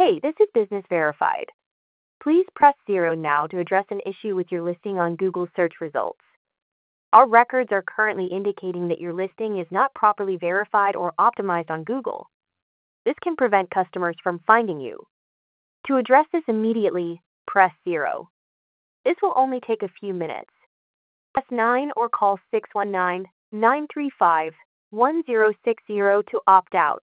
Hey, this is Business Verified. Please press 0 now to address an issue with your listing on Google search results. Our records are currently indicating that your listing is not properly verified or optimized on Google. This can prevent customers from finding you. To address this immediately, press 0. This will only take a few minutes. Press 9 or call 619-935-1060 to opt out.